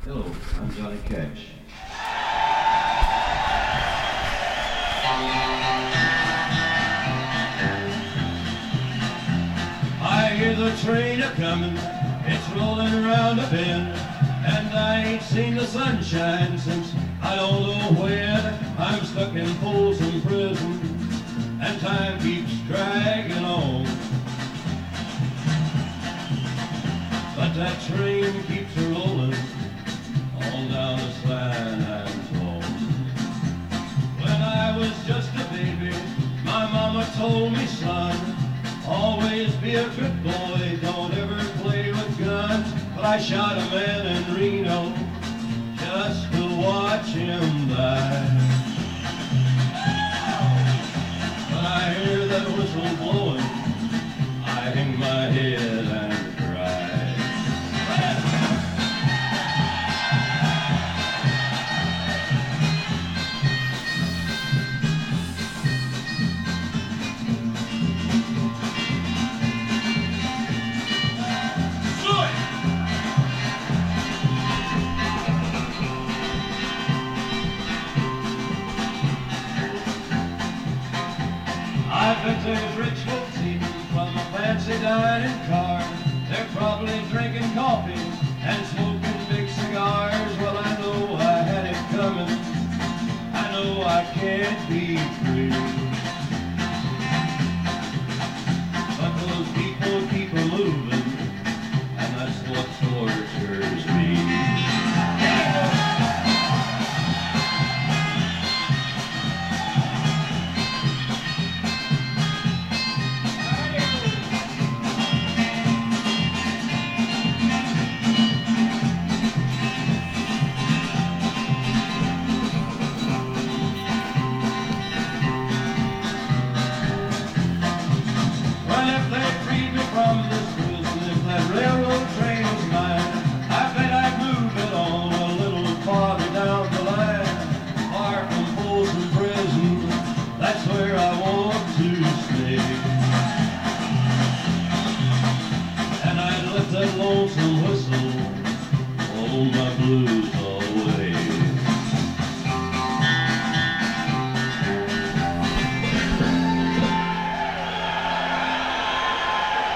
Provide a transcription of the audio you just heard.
Hello, I'm Johnny Cash. I hear the train a-comin', it's rolling around a bend, and I ain't seen the sunshine since I don't know when. I'm stuck in Folsom Prison, and time keeps dragging on. But that train keeps a-rollin' all down the San Antone. When I was just a baby, my mama told me, son, always be a good boy, don't ever play with guns. But I shot a man in Reno just to watch him die. When I hear that whistle blowing, I hang my head and cry. I bet there's rich folks eating from a fancy dining car. They're probably drinking coffee and smoking big cigars. Well, I know I had it coming. I know I can't be free. But those people keep a-moving, and that's what tortures me. From this prison, if that railroad train was mine, I bet I'd move it on a little farther down the line. Far from Folsom Prison, that's where I want to stay. And I'd let that lonesome whistle hold my blues